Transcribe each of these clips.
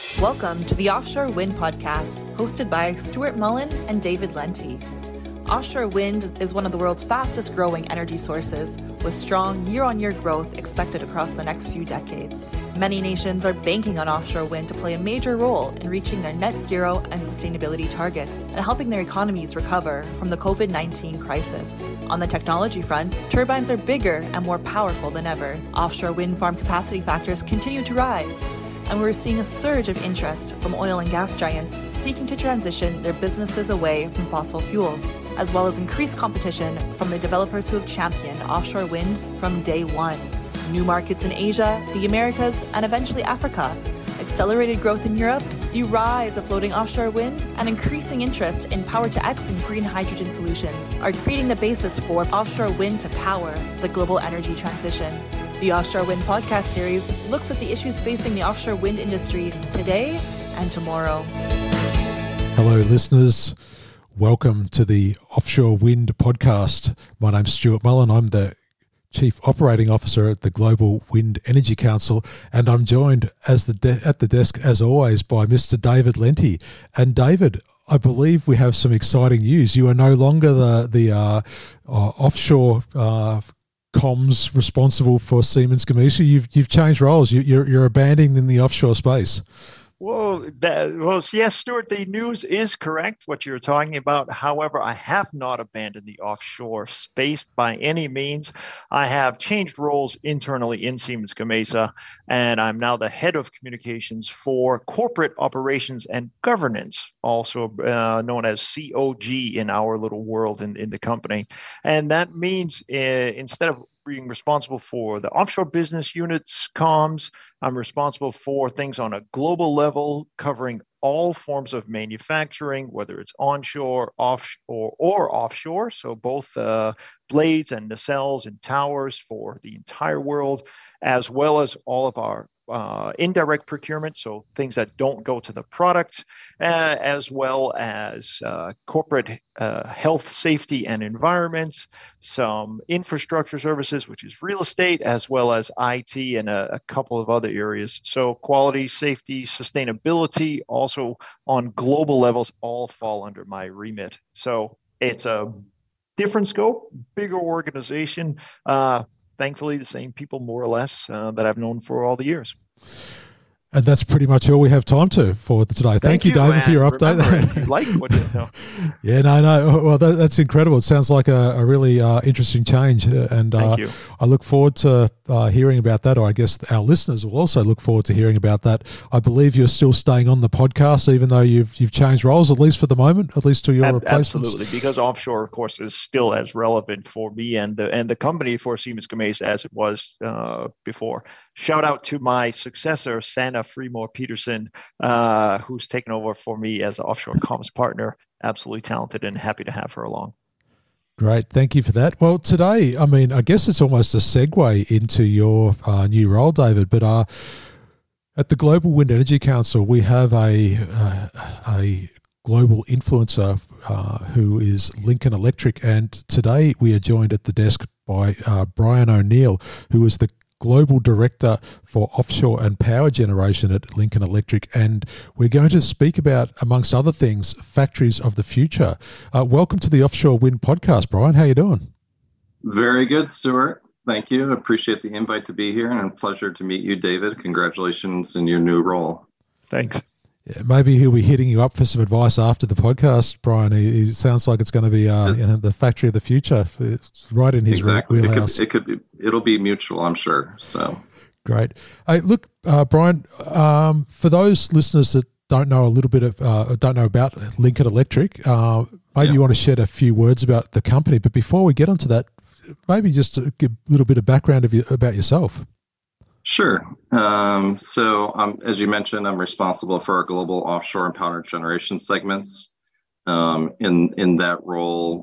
Welcome to the Offshore Wind Podcast, hosted by Stuart Mullen and David Lenty. Offshore wind is one of the world's fastest growing energy sources, with strong year-on-year growth expected across the next few decades. Many nations are banking on offshore wind to play a major role in reaching their net zero and sustainability targets and helping their economies recover from the COVID-19 crisis. On the technology front, turbines are bigger and more powerful than ever. Offshore wind farm capacity factors continue to rise, and we're seeing a surge of interest from oil and gas giants seeking to transition their businesses away from fossil fuels, as well as increased competition from the developers who have championed offshore wind from day one. New markets in Asia, the Americas, and eventually Africa, accelerated growth in Europe, the rise of floating offshore wind, and increasing interest in power-to-X and green hydrogen solutions are creating the basis for offshore wind to power the global energy transition. The Offshore Wind Podcast series looks at the issues facing the offshore wind industry today and tomorrow. Hello, listeners. Welcome to the Offshore Wind Podcast. My name's Stuart Mullen. I'm the Chief Operating Officer at the Global Wind Energy Council, and I'm joined at the desk, as always, by Mr. David Lenty. And David, I believe we have some exciting news. You are no longer the offshore comms responsible for Siemens Gamesa. You've changed roles. You're abandoning the offshore space. Well, yes, Stuart, the news is correct, what you're talking about. However, I have not abandoned the offshore space by any means. I have changed roles internally in Siemens Gamesa, and I'm now the head of communications for corporate operations and governance, also known as COG in our little world in the company. And that means instead of being responsible for the offshore business units comms, I'm responsible for things on a global level, covering all forms of manufacturing, whether it's onshore, offshore, or offshore. So both blades and nacelles and towers for the entire world, as well as all of our indirect procurement, so things that don't go to the product, as well as corporate health, safety, and environment, some infrastructure services, which is real estate, as well as IT and a couple of other areas. So quality, safety, sustainability, also on global levels, all fall under my remit. So it's a different scope, bigger organization. Thankfully, the same people, more or less, that I've known for all the years. And that's pretty much all we have time for today. Thank you, David, for your update. Remember, you like what you know. Yeah, no. Well, that's incredible. It sounds like a really interesting change, and Thank you. I look forward to hearing about that. Or I guess our listeners will also look forward to hearing about that. I believe you're still staying on the podcast, even though you've changed roles, at least for the moment, at least to your replacements. Absolutely, because offshore, of course, is still as relevant for me and the company for Siemens Gamesa as it was before. Shout out to my successor, Sanna Freemore Peterson, who's taken over for me as an offshore comms partner. Absolutely talented and happy to have her along. Great. Thank you for that. Well, today, I guess it's almost a segue into your new role, David, but at the Global Wind Energy Council, we have a global influencer who is Lincoln Electric, and today we are joined at the desk by Brian O'Neill, who is the Global Director for Offshore and Power Generation at Lincoln Electric, and we're going to speak about, amongst other things, factories of the future. Welcome to the Offshore Wind Podcast, Brian. How are you doing? Very good, Stuart. Thank you. I appreciate the invite to be here, and a pleasure to meet you, David. Congratulations in your new role. Thanks. Yeah, maybe he'll be hitting you up for some advice after the podcast, Brian. He sounds like it's going to be the factory of the future. It's right in his wheelhouse. It'll be mutual, I'm sure. So great. Hey, look, Brian. For those listeners that don't know about Lincoln Electric, maybe you want to shed a few words about the company. But before we get onto that, maybe just to give a little bit of background about yourself. Sure. So as you mentioned, I'm responsible for our global offshore and power generation segments. In that role,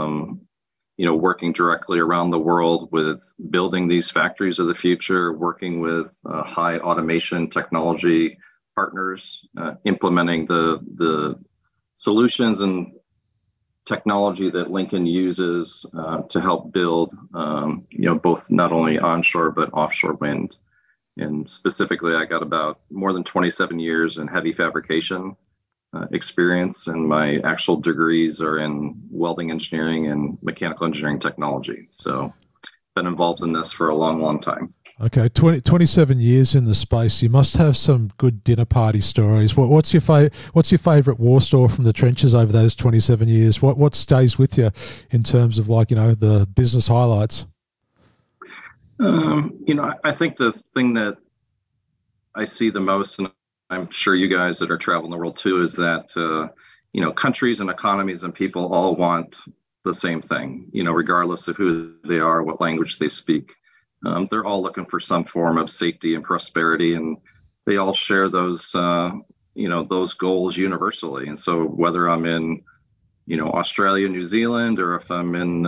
working directly around the world with building these factories of the future, working with high automation technology partners, implementing the solutions and technology that Lincoln uses to help build, both not only onshore but offshore wind. And specifically, I got about more than 27 years in heavy fabrication experience, and my actual degrees are in welding engineering and mechanical engineering technology. So been involved in this for a long, long time. Okay, 27 years in the space. You must have some good dinner party stories. What's your favorite war story from the trenches over those 27 years? What stays with you in terms of the business highlights? I think the thing that I see the most, and I'm sure you guys that are traveling the world too, is that, countries and economies and people all want the same thing, regardless of who they are, what language they speak. They're all looking for some form of safety and prosperity, and they all share those, those goals universally. And so whether I'm in, Australia, New Zealand, or if I'm in,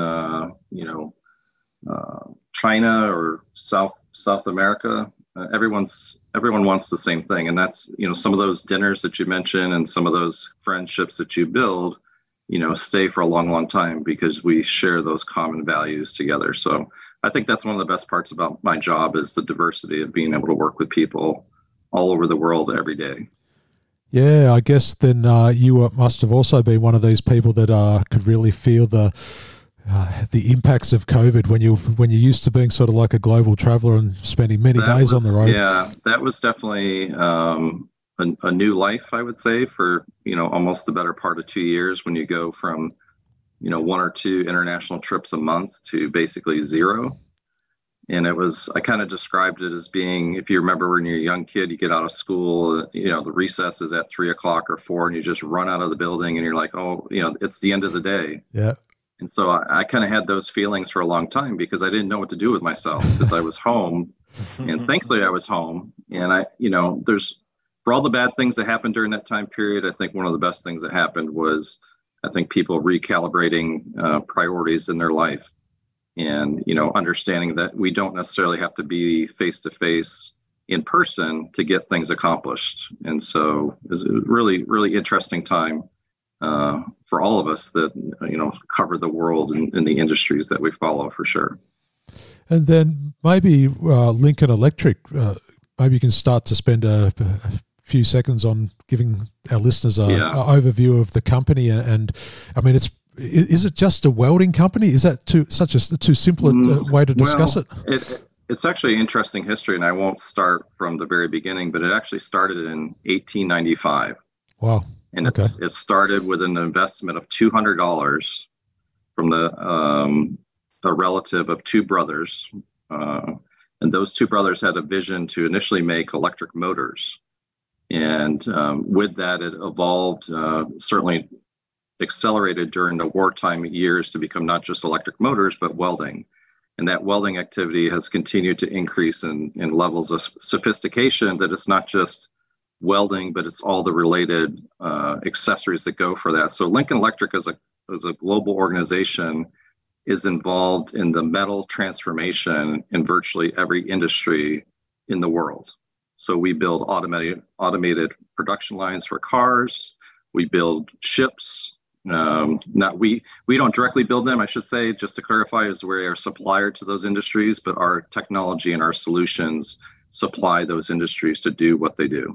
China or South America, everyone wants the same thing. And that's, some of those dinners that you mentioned and some of those friendships that you build, stay for a long, long time because we share those common values together. So I think that's one of the best parts about my job is the diversity of being able to work with people all over the world every day. Yeah, I guess then you must have also been one of these people that could really feel the impacts of COVID when you're used to being sort of like a global traveler and spending many days on the road. Yeah, that was definitely a new life, I would say, for almost the better part of 2 years when you go from 1 or 2 international trips a month to basically 0. And I kind of described it as being, if you remember when you're a young kid, you get out of school, the recess is at 3 o'clock or 4, and you just run out of the building and you're like, oh, it's the end of the day. Yeah. And so I kind of had those feelings for a long time because I didn't know what to do with myself because I was home, and thankfully I was home. And for all the bad things that happened during that time period, I think one of the best things that happened was I think people recalibrating priorities in their life and, understanding that we don't necessarily have to be face-to-face in person to get things accomplished. And so it was a really, really interesting time for all of us that, cover the world and the industries that we follow for sure. And then maybe Lincoln Electric, maybe you can start to spend a few seconds on giving our listeners an overview of the company. And I mean, is it just a welding company? Is that too simple a way to discuss it? It's actually an interesting history, and I won't start from the very beginning, but it actually started in 1895. Wow. And it started with an investment of $200 from a relative of 2 brothers. And those 2 brothers had a vision to initially make electric motors. And with that, it evolved, certainly accelerated during the wartime years to become not just electric motors, but welding. And that welding activity has continued to increase in levels of sophistication that it's not just welding, but it's all the related accessories that go for that. So Lincoln Electric as a global organization is involved in the metal transformation in virtually every industry in the world. So we build automated production lines for cars. We build ships. We don't directly build them, I should say, just to clarify, is we're a supplier to those industries, but our technology and our solutions supply those industries to do what they do.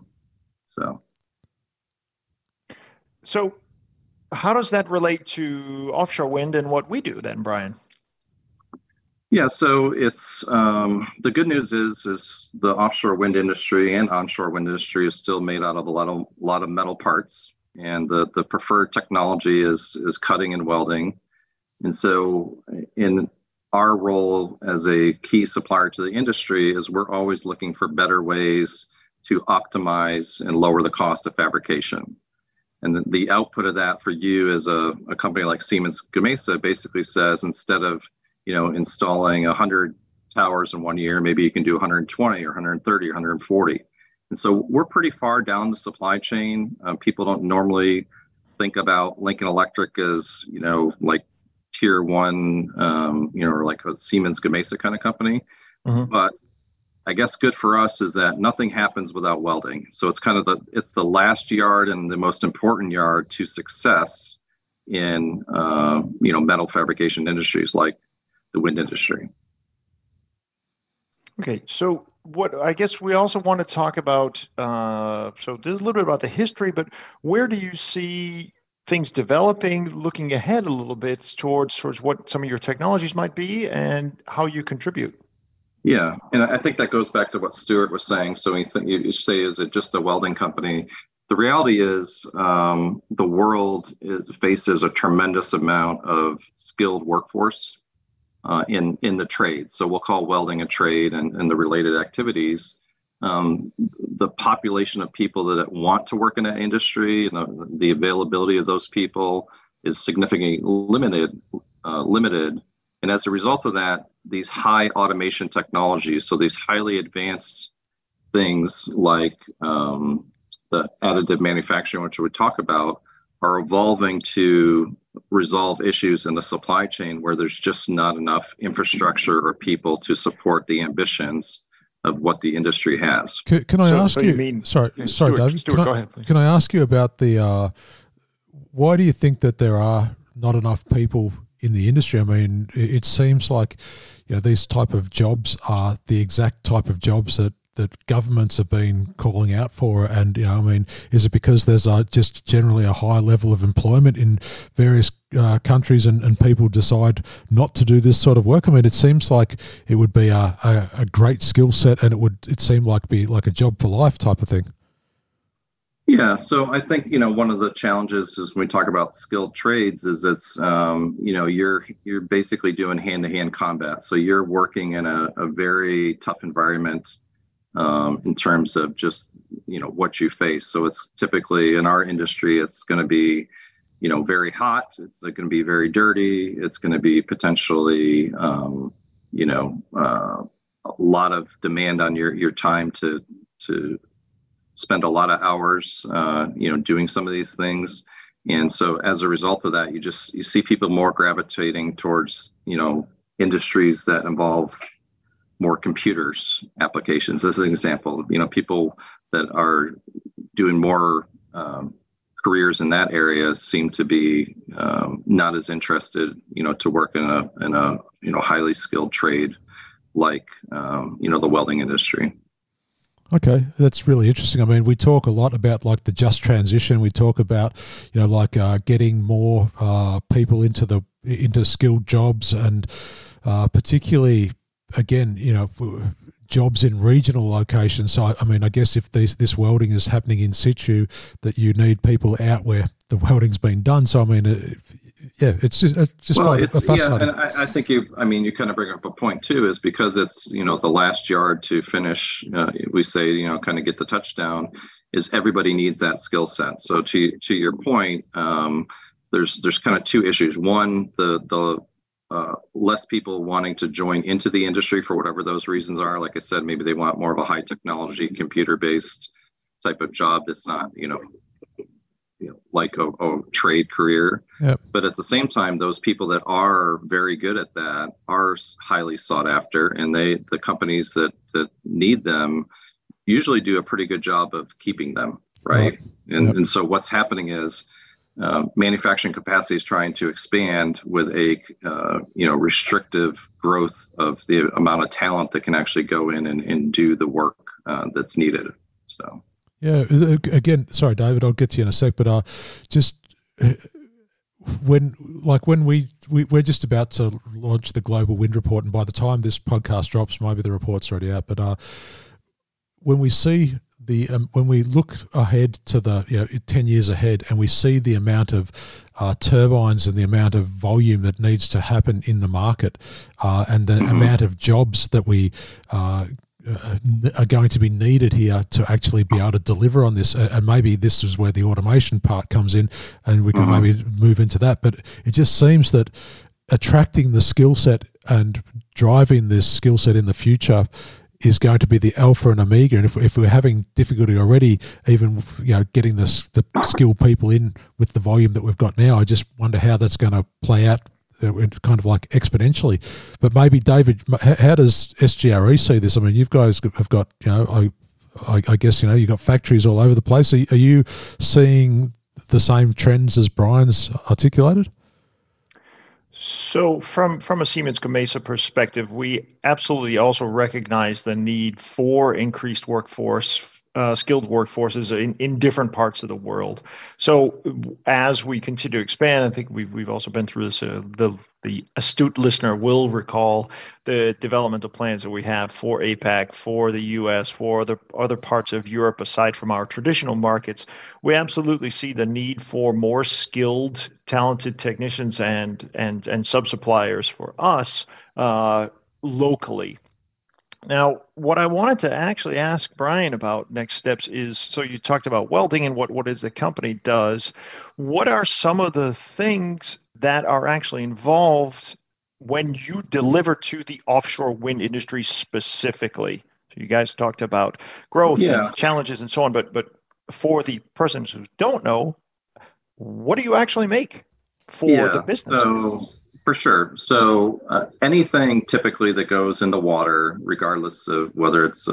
So how does that relate to offshore wind and what we do then, Brian? Yeah, so it's the good news is the offshore wind industry and onshore wind industry is still made out of a lot of metal parts, and the preferred technology is cutting and welding. And so in our role as a key supplier to the industry is we're always looking for better ways to optimize and lower the cost of fabrication. And the output of that for you as a company like Siemens Gamesa basically says, instead of installing 100 towers in 1 year, maybe you can do 120 or 130 or 140. And so we're pretty far down the supply chain. People don't normally think about Lincoln Electric as, like tier 1, or like a Siemens Gamesa kind of company. Mm-hmm. But I guess good for us is that nothing happens without welding. So it's kind of the last yard and the most important yard to success in, metal fabrication industries like the wind industry. Okay, so what I guess we also want to talk about, so there's a little bit about the history, but where do you see things developing, looking ahead a little bit towards what some of your technologies might be and how you contribute? Yeah, and I think that goes back to what Stuart was saying. So you say, is it just a welding company? The reality is the world faces a tremendous amount of skilled workforce in the trade. So we'll call welding a trade and the related activities. The population of people that want to work in that industry and the availability of those people is significantly limited. And as a result of that, these high automation technologies, so these highly advanced things like the additive manufacturing, which we would talk about, are evolving to resolve issues in the supply chain where there's just not enough infrastructure or people to support the ambitions of what the industry has. Can I ask you? Sorry, David. Stuart, go ahead, please. Can I ask you about the? Why do you think that there are not enough people in the industry? I mean, it seems like these type of jobs are the exact type of jobs that governments have been calling out for, and I mean, is it because there's just generally a high level of employment in various countries, and people decide not to do this sort of work? I mean, it seems like it would be a great skill set, and it seemed like be like a job for life type of thing. Yeah, so I think one of the challenges is when we talk about skilled trades is it's you're basically doing hand-to-hand combat, so you're working in a very tough environment. In terms of just, what you face. So it's typically in our industry, it's going to be, very hot. It's going to be very dirty. It's going to be potentially, a lot of demand on your time to spend a lot of hours, doing some of these things. And so as a result of that, you see people more gravitating towards, industries that involve more computers applications. As an example, people that are doing more careers in that area seem to be not as interested, to work in a highly skilled trade like the welding industry. Okay, that's really interesting. I mean, we talk a lot about like the just transition. We talk about getting more people into skilled jobs, and particularly, again, jobs in regional locations. So, I mean, I guess if this welding is happening in situ, that you need people out where the welding's been done. So, I mean, it's fascinating. Yeah, and I think you kind of bring up a point too, is because it's, the last yard to finish, we say, kind of get the touchdown, is everybody needs that skill set. So to your point, there's kind of two issues. One, the less people wanting to join into the industry for whatever those reasons are. Like I said, maybe they want more of a high technology, computer-based type of job that's not, like a trade career. Yep. But at the same time, those people that are very good at that are highly sought after, and the companies that need them usually do a pretty good job of keeping them, right? And so what's happening is manufacturing capacity is trying to expand with a restrictive growth of the amount of talent that can actually go in and do the work that's needed. So yeah, again, sorry, David, I'll get to you in a sec, but just when we're just about to launch the Global Wind Report, and by the time this podcast drops, maybe the report's already out, but when we see when we look ahead to 10 years ahead, and we see the amount of turbines and the amount of volume that needs to happen in the market, and the amount of jobs that we are going to be needed here to actually be able to deliver on this, and maybe this is where the automation part comes in, and we can maybe move into that. But it just seems that attracting the skill set and driving this skill set in the future is going to be the alpha and omega. And if we're having difficulty already, even getting the skilled people in with the volume that we've got now, I just wonder how that's going to play out, kind of like exponentially. But maybe, David, how does SGRE see this? I mean, you guys have got, I guess, you've got factories all over the place. Are you seeing the same trends as Brian's articulated? So from a Siemens Gamesa perspective, we absolutely also recognize the need for increased workforce, skilled workforces in different parts of the world. So as we continue to expand, I think we've also been through this. The astute listener will recall the developmental plans that we have for APAC, for the US, for the other parts of Europe aside from our traditional markets. We absolutely see the need for more skilled, talented technicians and sub-suppliers for us locally. Now, what I wanted to actually ask Brian about next steps is, so you talked about welding and what is the company does. What are some of the things that are actually involved when you deliver to the offshore wind industry specifically? So you guys talked about growth and challenges and so on, but for the persons who don't know, what do you actually make for the business? So, for sure. So anything typically that goes in the water, regardless of whether it's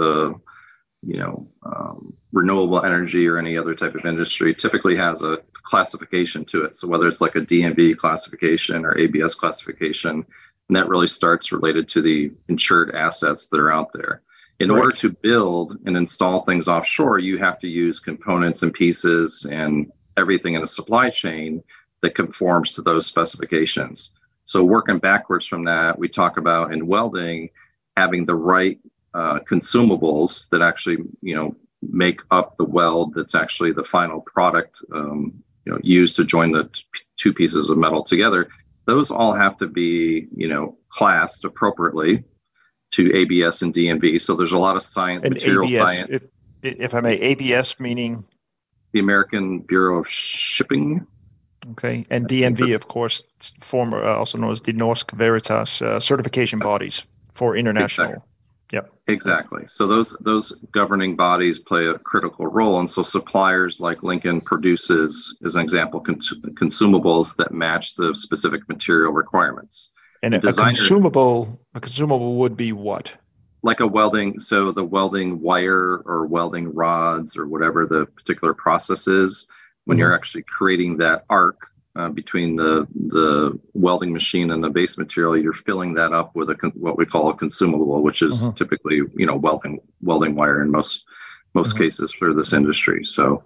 renewable energy or any other type of industry, typically has a classification to it. So whether it's like a DNV classification or ABS classification, and that really starts related to the insured assets that are out there. In order to build and install things offshore, you have to use components and pieces and everything in a supply chain that conforms to those specifications. So working backwards from that, we talk about in welding, having the right consumables that actually, make up the weld that's actually the final product, used to join the two pieces of metal together. Those all have to be, classed appropriately to ABS and DNV. So there's a lot of science, and material ABS, science. If I may, ABS meaning? The American Bureau of Shipping. Okay, and DNV, of course, former also known as the Norsk Veritas certification bodies for international. Exactly. Yep. Exactly. So those governing bodies play a critical role, and so suppliers like Lincoln produces, as an example, consumables that match the specific material requirements. And a consumable would be what? Like a welding, so the welding wire or welding rods or whatever the particular process is. When you're actually creating that arc between the welding machine and the base material, you're filling that up with what we call a consumable, which is typically welding wire in most cases for this industry. So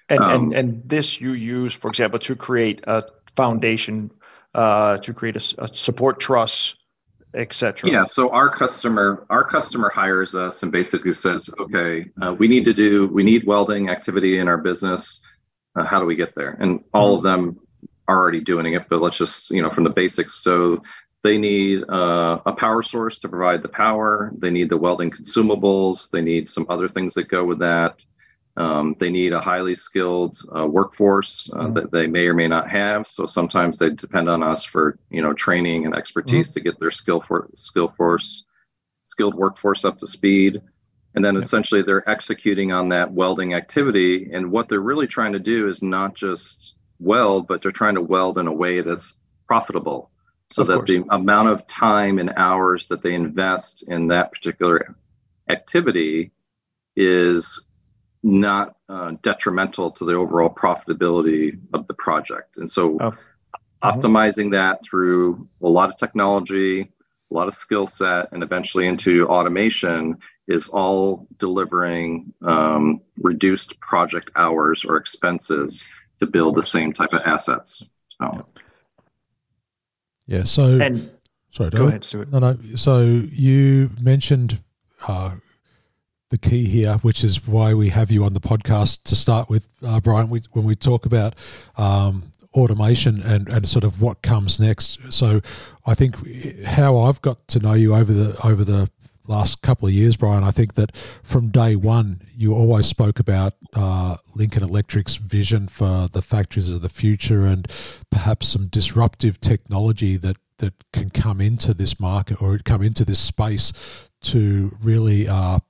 and this you use, for example, to create a foundation, to create a support truss, etc. Yeah. So our customer hires us and basically says, okay, we need welding activity in our business. How do we get there? And all of them are already doing it, but let's just, from the basics. So they need a power source to provide the power. They need the welding consumables. They need some other things that go with that. They need a highly skilled workforce that they may or may not have. So sometimes they depend on us for, training and expertise to get their skilled workforce up to speed. And then essentially they're executing on that welding activity. And what they're really trying to do is not just weld, but they're trying to weld in a way that's profitable. So that the amount of time and hours that they invest in that particular activity is not detrimental to the overall profitability of the project. And so optimizing that through a lot of technology, a lot of skill set, and eventually into automation is all delivering reduced project hours or expenses to build the same type of assets. Sorry, go ahead, Stuart. No. So you mentioned the key here, which is why we have you on the podcast to start with, Brian. When we talk about automation and sort of what comes next. So I think how I've got to know you over the last couple of years, Brian, I think that from day one, you always spoke about Lincoln Electric's vision for the factories of the future and perhaps some disruptive technology that can come into this market or come into this space to really,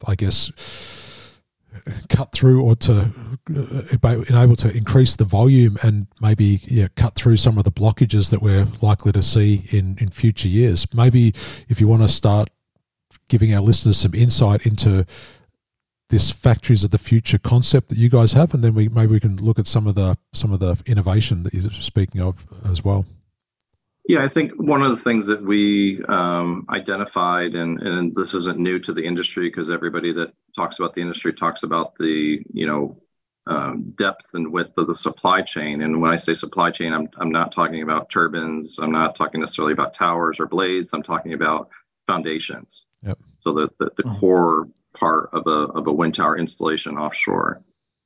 cut through or to enable to increase the volume and maybe cut through some of the blockages that we're likely to see in future years. Maybe if you want to start giving our listeners some insight into this factories of the future concept that you guys have, and then we can look at some of the innovation that you're speaking of as well. Yeah, I think one of the things that we identified, and this isn't new to the industry because everybody that talks about the industry talks about the depth and width of the supply chain. And when I say supply chain, I'm not talking about turbines. I'm not talking necessarily about towers or blades. I'm talking about foundations. Yep. So the core part of a wind tower installation offshore.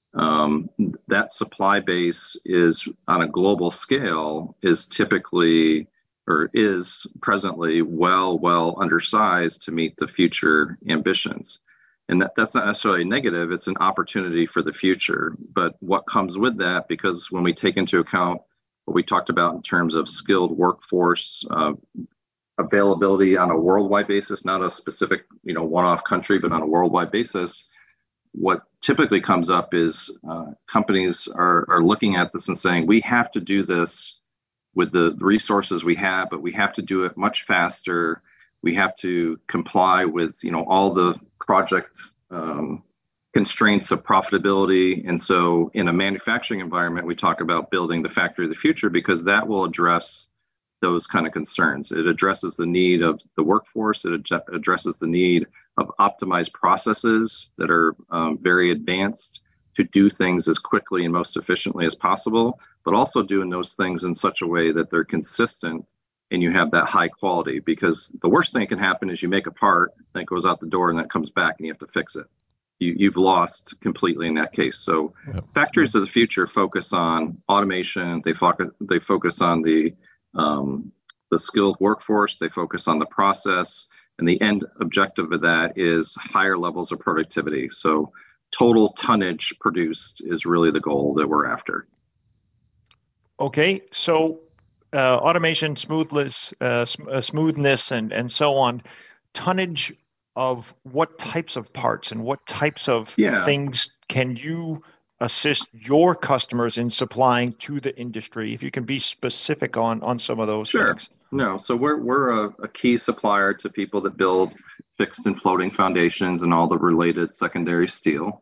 That supply base is on a global scale is typically or is presently well undersized to meet the future ambitions. And that's not necessarily negative, it's an opportunity for the future. But what comes with that, because when we take into account what we talked about in terms of skilled workforce, availability on a worldwide basis, not a specific one-off country, but on a worldwide basis, what typically comes up is companies are looking at this and saying, we have to do this with the resources we have, but we have to do it much faster. We have to comply with all the project constraints of profitability. And so in a manufacturing environment, we talk about building the factory of the future because that will address those kind of concerns. It addresses the need of the workforce. It addresses the need of optimized processes that are very advanced to do things as quickly and most efficiently as possible, but also doing those things in such a way that they're consistent and you have that high quality. Because the worst thing that can happen is you make a part that goes out the door and that comes back and you have to fix it. You've lost completely in that case. So factories of the future focus on automation. They focus on the skilled workforce. They focus on the process. And the end objective of that is higher levels of productivity. So total tonnage produced is really the goal that we're after. Okay, so automation, smoothness, and so on. Tonnage of what types of parts and what types of things can you assist your customers in supplying to the industry? If you can be specific on some of those things. No, so we're a key supplier to people that build fixed and floating foundations and all the related secondary steel.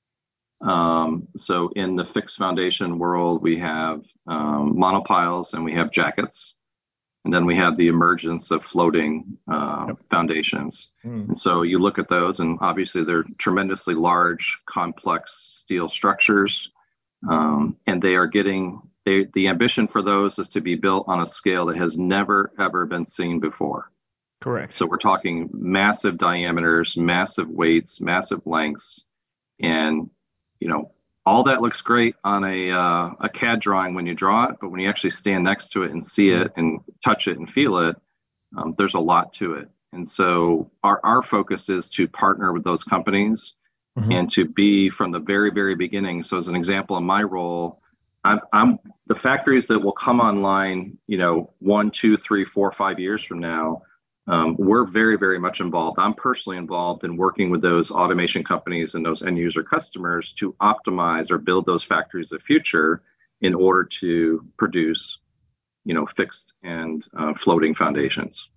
So in the fixed foundation world, we have monopiles and we have jackets. And then we have the emergence of floating foundations. And so you look at those, and obviously they're tremendously large, complex steel structures. And they are getting, the ambition for those is to be built on a scale that has never, ever been seen before. Correct. So we're talking massive diameters, massive weights, massive lengths. And, all that looks great on a CAD drawing when you draw it, but when you actually stand next to it and see it and touch it and feel it, there's a lot to it. And so our focus is to partner with those companies and to be from the very, very beginning. So as an example, in my role, I'm the factories that will come online, 1, 2, 3, 4, 5 years from now. We're very, very much involved. I'm personally involved in working with those automation companies and those end user customers to optimize or build those factories of the future in order to produce, fixed and floating foundations.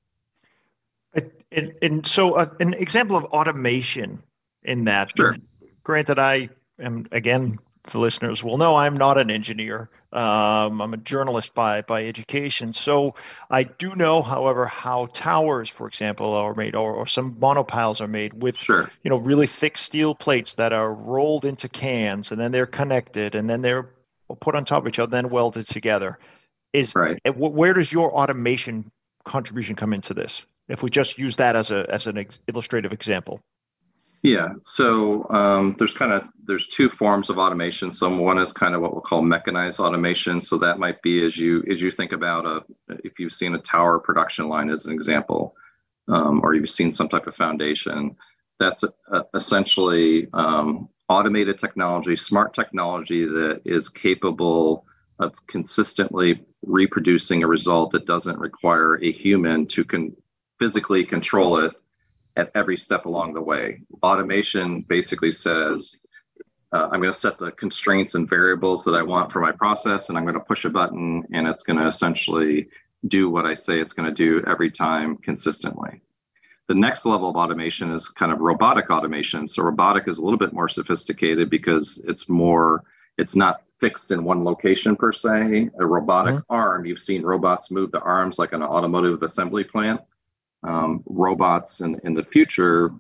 And so an example of automation in that, sure. Granted, I am, again, the listeners will know I'm not an engineer. I'm a journalist by education. So I do know, however, how towers, for example, are made, or some monopiles are made with, really thick steel plates that are rolled into cans, and then they're connected, and then they're put on top of each other, then welded together. Where does your automation contribution come into this? If we just use that as an illustrative example. Yeah, so there's two forms of automation. So one is kind of what we'll call mechanized automation. So that might be as you think about if you've seen a tower production line as an example, or you've seen some type of foundation, that's essentially automated technology, smart technology that is capable of consistently reproducing a result that doesn't require a human to physically control it at every step along the way. Automation basically says, I'm going to set the constraints and variables that I want for my process, and I'm going to push a button, and it's going to essentially do what I say it's going to do every time consistently. The next level of automation is kind of robotic automation. So robotic is a little bit more sophisticated because it's not fixed in one location per se. A robotic arm, you've seen robots move the arms like an automotive assembly plant. Robots in the future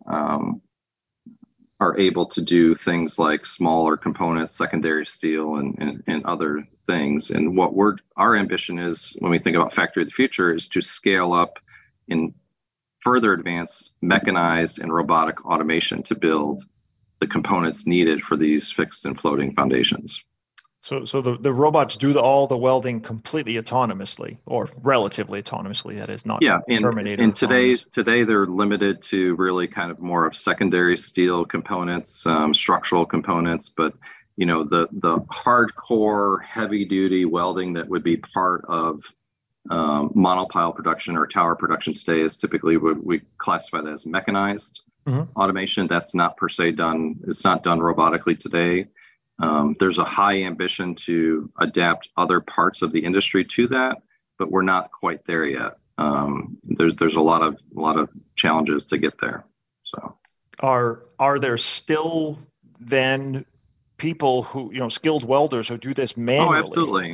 are able to do things like smaller components, secondary steel, and other things. And what our ambition is when we think about Factory of the Future is to scale up in further advanced mechanized and robotic automation to build the components needed for these fixed and floating foundations. So the robots do all the welding completely autonomously, or relatively autonomously. That is not Terminator. And today they're limited to really kind of more of secondary steel components, structural components. But the hardcore heavy duty welding that would be part of monopile production or tower production today is typically what we classify that as mechanized automation. That's not per se done. It's not done robotically today. There's a high ambition to adapt other parts of the industry to that, but we're not quite there yet. There's a lot of challenges to get there. So, are there still then people who skilled welders who do this manually? Oh, absolutely.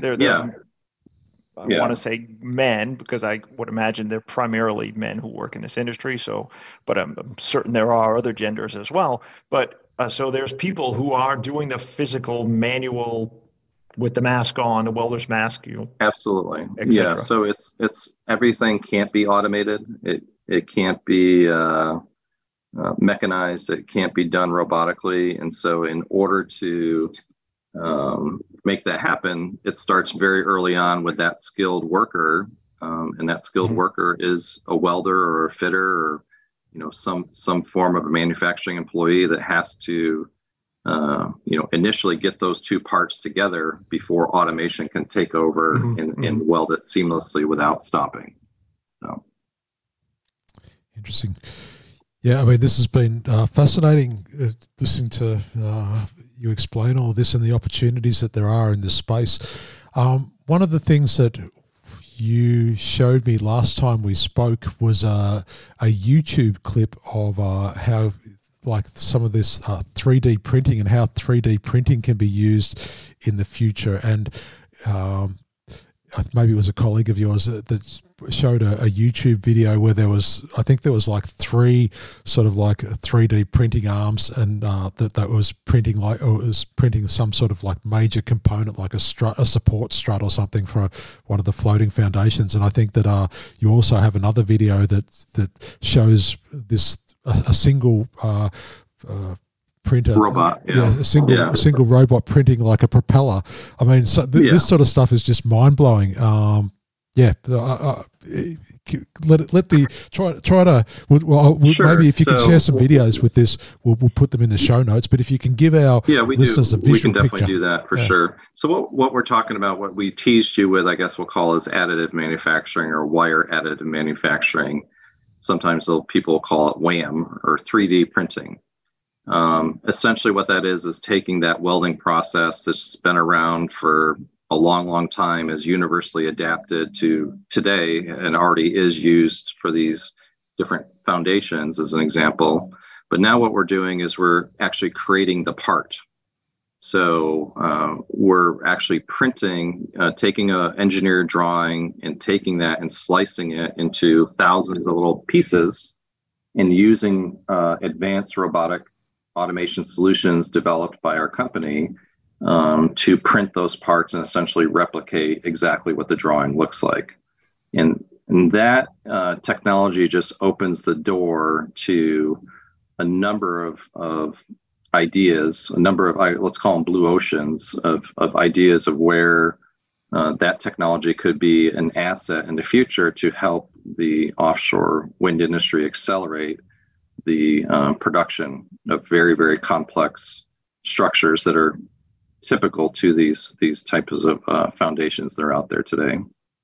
I want to say men because I would imagine they're primarily men who work in this industry. So, but I'm certain there are other genders as well. But so there's people who are doing the physical manual with the mask on, the welder's mask. Absolutely. Yeah. So it's everything can't be automated. It can't be mechanized. It can't be done robotically. And so in order to make that happen, it starts very early on with that skilled worker, and that skilled worker is a welder or a fitter or some form of a manufacturing employee that has to initially get those two parts together before automation can take over and weld it seamlessly without stopping. So interesting. Yeah, I mean, this has been fascinating listening to you explain all this and the opportunities that there are in this space. One of the things that you showed me last time we spoke was a YouTube clip of how, like, some of this 3D printing and how 3D printing can be used in the future. And maybe it was a colleague of yours that showed a YouTube video where there was like three sort of like 3D printing arms, and that was printing some sort of like major component, like a support strut or something for one of the floating foundations. And I think that you also have another video that shows this a single printer robot, a single robot printing like a propeller. I mean, this sort of stuff is just mind blowing. Let the try to. Sure. Maybe if you can share some videos with this, we'll put them in the show notes. But if you can give our listeners a visual picture, we can definitely do that for sure. So what we're talking about, what we teased you with, I guess we'll call is additive manufacturing or wire additive manufacturing. Sometimes people call it WAM or 3D printing. Essentially what that is taking that welding process that's been around for a long time, is universally adapted to today and already is used for these different foundations as an example. But now what we're doing is we're actually creating the part. So we're actually printing, taking an engineered drawing and taking that and slicing it into thousands of little pieces and using advanced robotic automation solutions developed by our company to print those parts and essentially replicate exactly what the drawing looks like. And that technology just opens the door to a number of ideas, a number of, let's call them blue oceans of ideas of where that technology could be an asset in the future to help the offshore wind industry accelerate the production of very, very complex structures that are typical to these types of foundations that are out there today.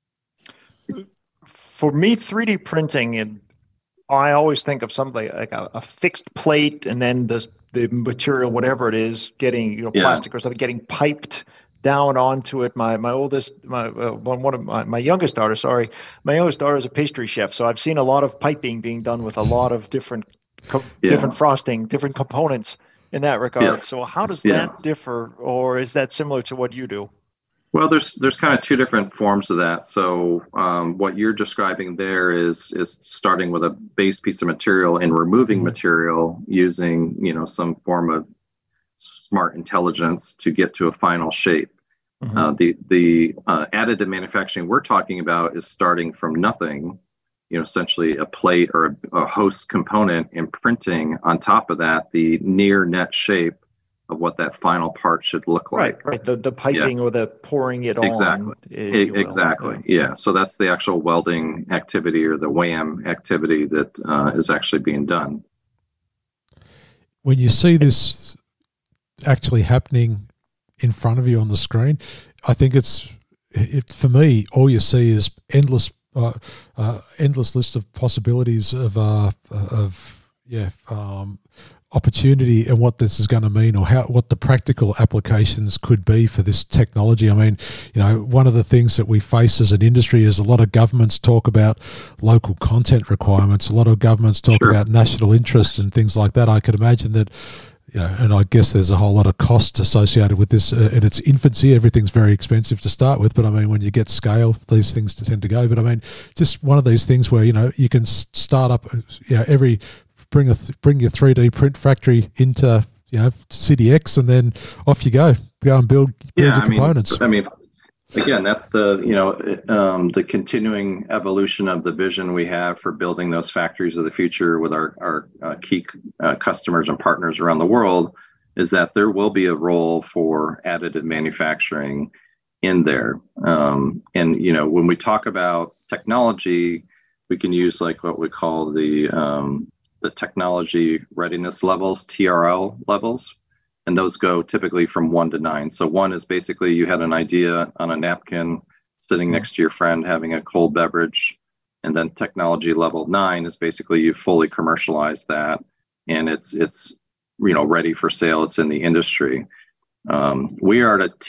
For me, 3D printing, I always think of something like a fixed plate, and then the material, whatever it is, getting plastic or something, getting piped down onto it. My youngest daughter is a pastry chef, so I've seen a lot of piping being done with a lot of different frosting, different components. in that regard. Yes. So how does Yeah. that differ, or is that similar to what you do? Well, there's kind of two different forms of that. So what you're describing there is starting with a base piece of material and removing material using, some form of smart intelligence to get to a final shape. The additive manufacturing we're talking about is starting from nothing, essentially a plate or a host component, and printing on top of that the near net shape of what that final part should look like. Right. The piping or the pouring it Exactly. on. Exactly. Yeah. So that's the actual welding activity or the WAM activity that is actually being done. When you see this actually happening in front of you on the screen, I think for me, all you see is endless list of possibilities of opportunity and what this is going to mean, or what the practical applications could be for this technology. I mean, one of the things that we face as an industry is a lot of governments talk about local content requirements. A lot of governments talk about national interest and things like that. I could imagine that, and I guess there's a whole lot of cost associated with this in its infancy. Everything's very expensive to start with, but I mean, when you get scale, these things tend to go. But I mean, just one of these things where, you can start up, bring your 3D print factory into City X, and then off you go and build your components. Again, that's the continuing evolution of the vision we have for building those factories of the future with our key customers and partners around the world, is that there will be a role for additive manufacturing in there. And when we talk about technology, we can use like what we call the technology readiness levels, TRL levels, and those go typically from 1 to 9. So 1 is basically you had an idea on a napkin sitting next to your friend having a cold beverage, and then technology level 9 is basically you fully commercialize that, and it's ready for sale. It's in the industry. We are at a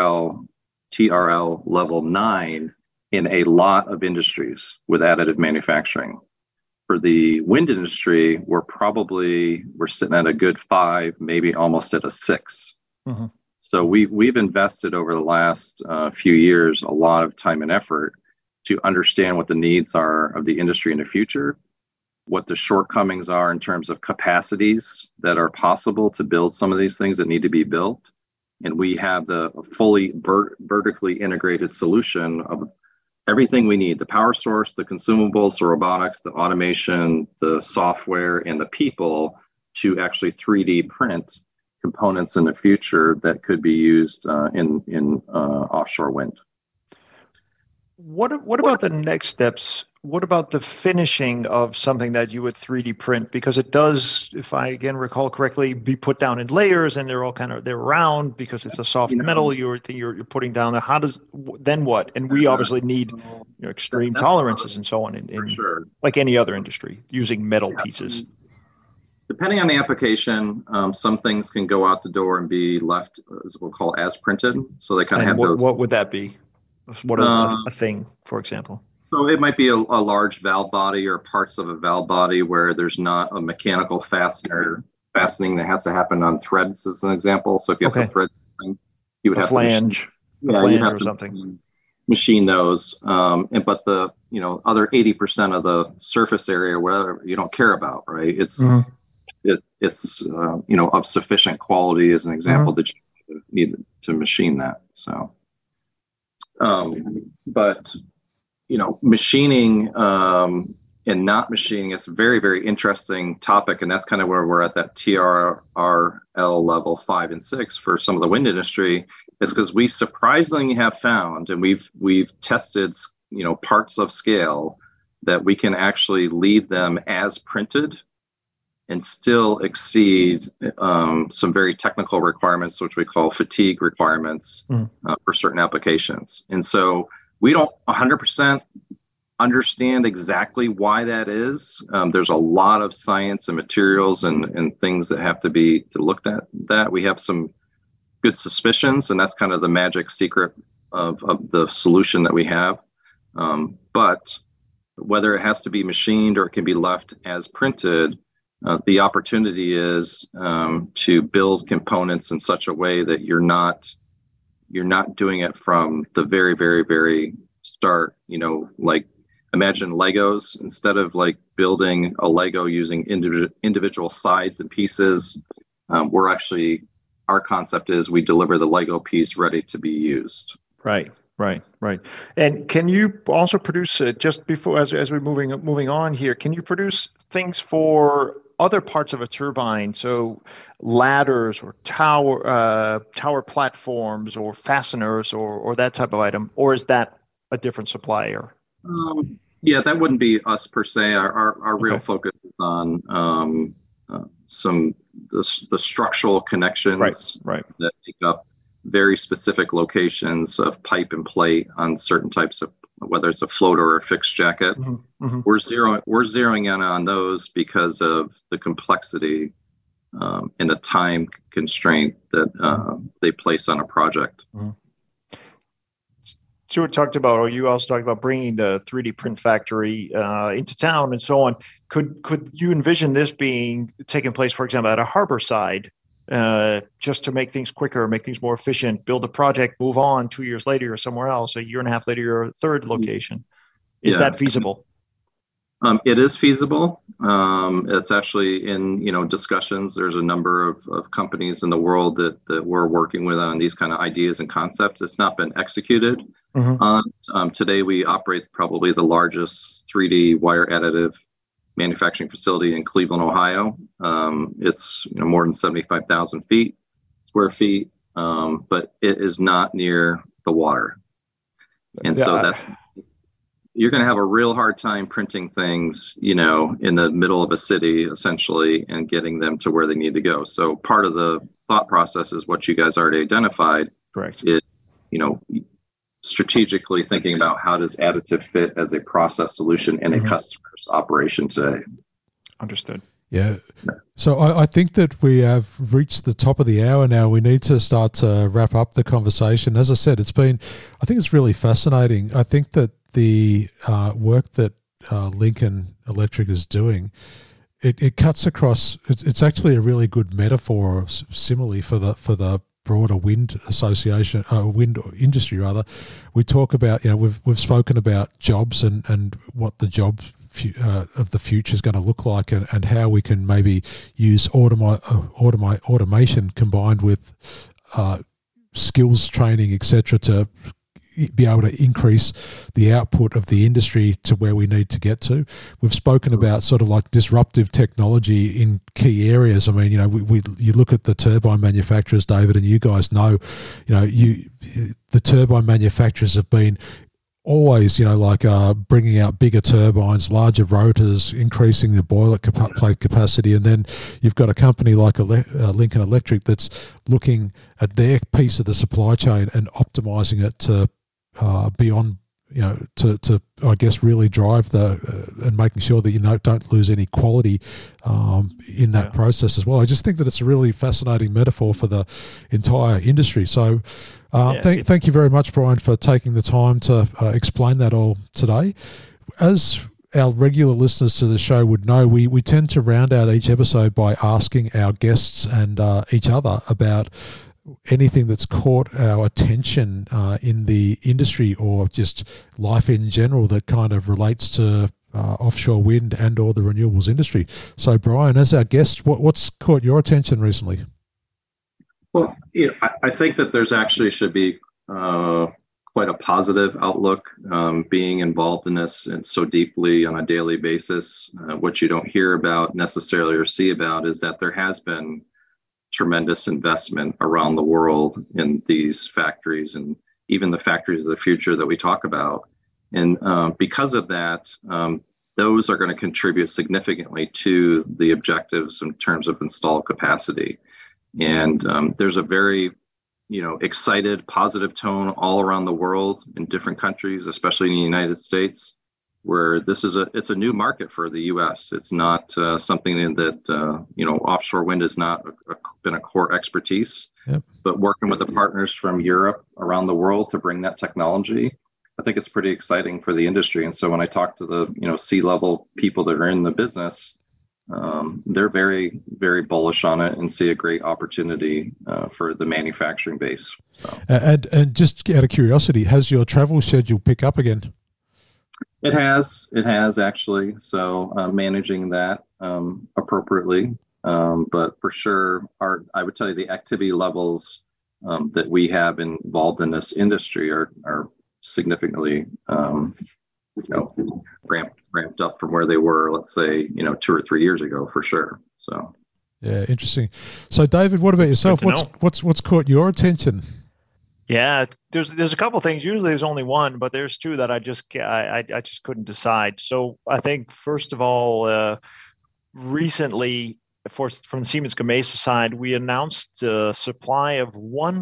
TRL level 9 in a lot of industries with additive manufacturing. For the wind industry, we're sitting at a good 5, maybe almost at a 6. Mm-hmm. So we've invested over the last few years a lot of time and effort to understand what the needs are of the industry in the future, what the shortcomings are in terms of capacities that are possible to build some of these things that need to be built. And we have the fully vertically integrated solution of everything we need: the power source, the consumables, the robotics, the automation, the software, and the people to actually 3D print components in the future that could be used in offshore wind. What about the next steps? What about the finishing of something that you would 3D print? Because it does, if I again recall correctly, be put down in layers, and they're all they're round because it's a soft metal you're putting down there. How does then what? And we obviously need extreme tolerances and so on in sure, like any other industry using metal pieces. Depending on the application, some things can go out the door and be left as we'll call as printed. So they kind of have those. What would that be? What a thing, for example? So it might be a large valve body or parts of a valve body where there's not a mechanical fastening that has to happen on threads, as an example. So if you have to thread something, you would have flange, or something. Machine those. But the other 80% of the surface area, whatever, you don't care about, right? It's it's of sufficient quality, as an example, that you need to machine that. So, but machining and not machining is a very, very interesting topic. And that's kind of where we're at that TRL level 5 and 6 for some of the wind industry, is because we surprisingly have found, and we've tested, parts of scale that we can actually leave them as printed and still exceed some very technical requirements, which we call fatigue requirements for certain applications. And so we don't 100% understand exactly why that is. There's a lot of science and materials and things that have to be looked at. That we have some good suspicions, and that's kind of the magic secret of the solution that we have. But whether it has to be machined or it can be left as printed, The opportunity is to build components in such a way that you're not doing it from the very, very, very start. Like imagine Legos. Instead of like building a Lego using individual sides and pieces, our concept is we deliver the Lego piece ready to be used. Right. And can you also produce just before, as we're moving on here, can you produce things for other parts of a turbine? So ladders or tower platforms or fasteners or that type of item, or is that a different supplier? Yeah, that wouldn't be us per se. Our real focus is on the structural connections that make up very specific locations of pipe and plate on certain types of, whether it's a floater or a fixed jacket. We're zeroing in on those because of the complexity and the time constraint that they place on a project. Stuart talked about, or you also talked about bringing the 3D print factory into town and so on. Could you envision this taking place, for example, at a harbor side, just to make things quicker, make things more efficient, build a project, move on 2 years later or somewhere else, a year and a half later, your third location? Is that feasible? It is feasible. It's actually in discussions. There's a number of companies in the world that we're working with on these kind of ideas and concepts. It's not been executed. Today we operate probably the largest 3D wire additive manufacturing facility in Cleveland, Ohio. It's more than 75,000 square feet, but it is not near the water. And so you're going to have a real hard time printing things, in the middle of a city, essentially, and getting them to where they need to go. So part of the thought process is what you guys already identified. Correct. Is, strategically thinking about how does additive fit as a process solution in a customer's operation today. Understood. Yeah. So I think that we have reached the top of the hour now. We need to start to wrap up the conversation. As I said, I think it's really fascinating. I think that the work that Lincoln Electric is doing, it cuts across. It's actually a really good metaphor, or simile for the broader wind association, wind industry rather. We talk about, we've spoken about jobs and what the job of the future is going to look like, and how we can maybe use automation combined with skills training, etc., to be able to increase the output of the industry to where we need to get to. We've spoken about sort of like disruptive technology in key areas. I mean, you look at the turbine manufacturers, David, and you guys know, the turbine manufacturers have been always, bringing out bigger turbines, larger rotors, increasing the boiler plate capacity. And then you've got a company like Lincoln Electric that's looking at their piece of the supply chain and optimizing it to beyond, to I guess really drive and making sure that don't lose any quality in that process as well. I just think that it's a really fascinating metaphor for the entire industry. So thank you very much, Brian, for taking the time to explain that all today. As our regular listeners to the show would know, we tend to round out each episode by asking our guests and each other about anything that's caught our attention in the industry or just life in general that kind of relates to offshore wind and or the renewables industry. So, Brian, as our guest, what's caught your attention recently? Well, I think that there's actually should be quite a positive outlook being involved in this and so deeply on a daily basis. What you don't hear about necessarily or see about is that there has been tremendous investment around the world in these factories and even the factories of the future that we talk about. And because of that, those are going to contribute significantly to the objectives in terms of installed capacity. And there's a very, excited, positive tone all around the world in different countries, especially in the United States, where it's a new market for the U.S. It's not something that, offshore wind has not been a core expertise, but working with the partners from Europe around the world to bring that technology, I think it's pretty exciting for the industry. And so when I talk to the, C-level people that are in the business, they're very, very bullish on it and see a great opportunity for the manufacturing base. So. And just out of curiosity, has your travel schedule pick up again? It has actually. So managing that appropriately, but for sure, I would tell you the activity levels that we have involved in this industry are significantly ramped up from where they were, let's say, 2 or 3 years ago, for sure. So yeah, interesting. So David, what about yourself? What's caught your attention? Yeah, there's a couple things. Usually there's only one, but there's two that I just couldn't decide. So I think first of all, recently, from the Siemens Gamesa side, we announced a supply of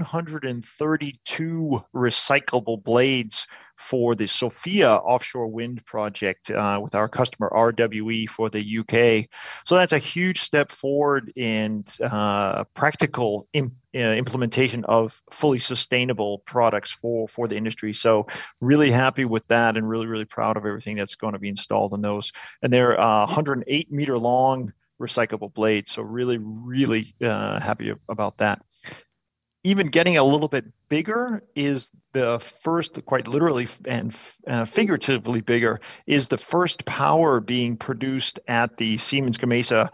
132 recyclable blades for the Sofia offshore wind project with our customer RWE for the UK. So that's a huge step forward in practical implementation of fully sustainable products for the industry. So really happy with that and really, really proud of everything that's going to be installed in those. And they're 108 meter long recyclable blades. So really, really happy about that. Even getting a little bit bigger is the first, quite literally and figuratively bigger, is the first power being produced at the Siemens Gamesa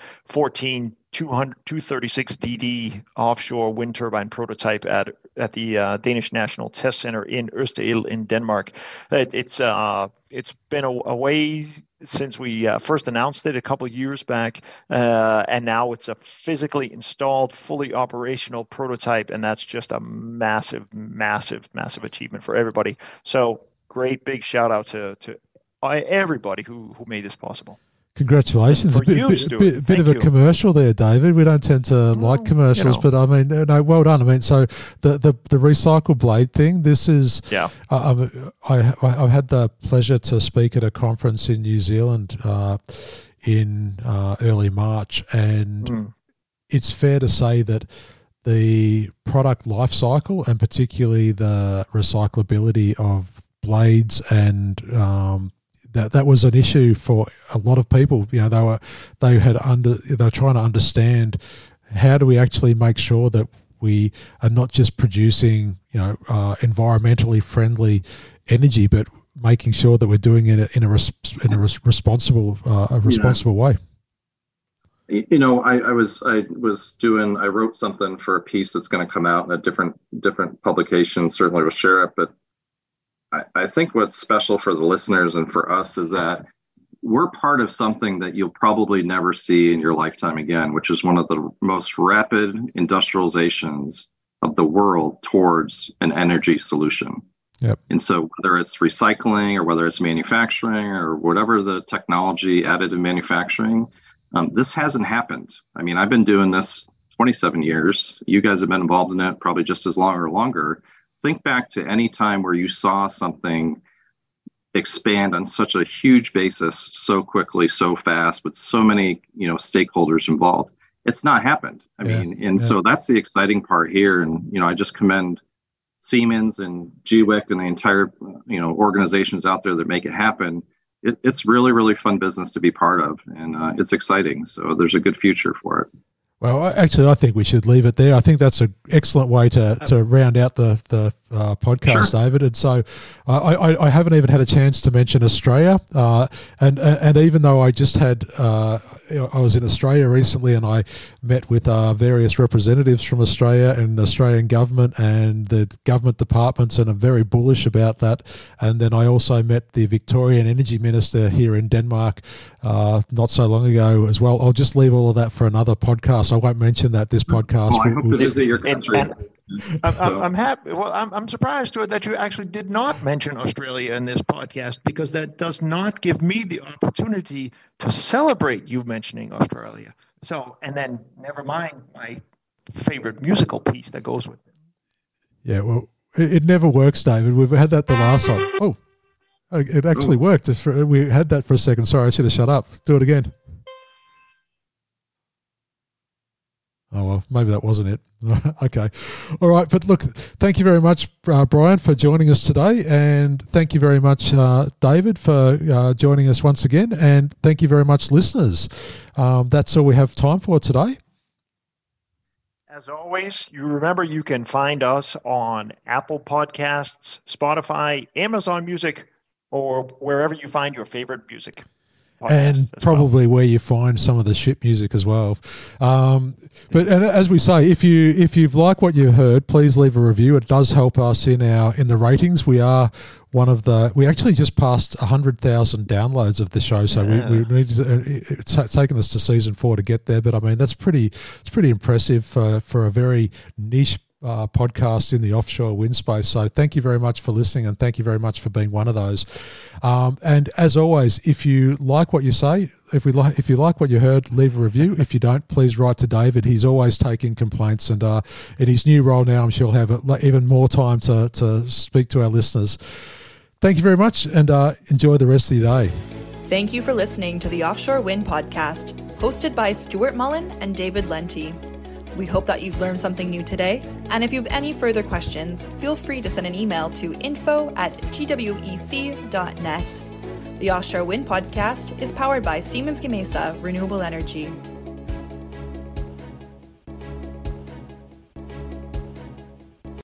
236DD offshore wind turbine prototype at the Danish National Test Center in Østerild in Denmark. It's been a way since we first announced it a couple of years back, and now it's a physically installed, fully operational prototype, and that's just a massive, massive, massive achievement for everybody. So great big shout out to everybody who made this possible. Congratulations. A bit of a commercial there, David. We don't tend to like commercials, but I mean, no, well done. I mean, so the recycle blade thing, this is, I've had the pleasure to speak at a conference in New Zealand in early March, and it's fair to say that the product life cycle, and particularly the recyclability of blades and that was an issue for a lot of people. They were trying to understand, how do we actually make sure that we are not just producing environmentally friendly energy, but making sure that we're doing it in a responsible way. I wrote something for a piece that's going to come out in a different publication. Certainly we'll share it, but I think what's special for the listeners and for us is that we're part of something that you'll probably never see in your lifetime again, which is one of the most rapid industrializations of the world towards an energy solution. Yep. And so whether it's recycling or whether it's manufacturing or whatever the technology, additive manufacturing, this hasn't happened. I mean, I've been doing this 27 years. You guys have been involved in it probably just as long or longer. Think back to any time where you saw something expand on such a huge basis so quickly, so fast, with so many stakeholders involved. It's not happened. So that's the exciting part here. And I just commend Siemens and GWIC and the entire organizations out there that make it happen. It's really, really fun business to be part of, and it's exciting. So there's a good future for it. Well, actually, I think we should leave it there. I think that's an excellent way to round out the podcast, sure. David. And so I haven't even had a chance to mention Australia. And even though I just had, I was in Australia recently, and I met with various representatives from Australia and the Australian government and the government departments, and I'm very bullish about that. And then I also met the Victorian Energy Minister here in Denmark not so long ago as well. I'll just leave all of that for another podcast. I won't mention that this podcast. I hope to visit your country. I'm happy. Well, I'm surprised to it that you actually did not mention Australia in this podcast, because that does not give me the opportunity to celebrate you mentioning Australia. So, and then never mind my favorite musical piece that goes with it. Yeah, well, it never works, David. We've had that the last time. Oh, it actually worked. We had that for a second. Sorry, I should have shut up. Do it again. Oh, well, maybe that wasn't it. Okay. All right. But look, thank you very much, Brian, for joining us today. And thank you very much, David, for joining us once again. And thank you very much, listeners. That's all we have time for today. As always, you remember you can find us on Apple Podcasts, Spotify, Amazon Music, or wherever you find your favorite music. And probably where you find some of the ship music as well. But as we say, if you've liked what you heard, please leave a review. It does help us in the ratings. We are we actually just passed 100,000 downloads of the show, so we need to, it's taken us to season 4 to get there. But I mean, it's pretty impressive for a very niche podcast in the offshore wind space. So thank you very much for listening, and thank you very much for being one of those. And as always, if you like what you say, if you like what you heard, leave a review. If you don't, please write to David. He's always taking complaints, and in his new role now, I'm sure he'll have even more time to speak to our listeners. Thank you very much, and enjoy the rest of your day. Thank you for listening to the Offshore Wind Podcast, hosted by Stuart Mullen and David Lenty. We hope that you've learned something new today, and if you have any further questions, feel free to send an email to info@gwec.net. The Offshore Wind Podcast is powered by Siemens Gamesa Renewable Energy.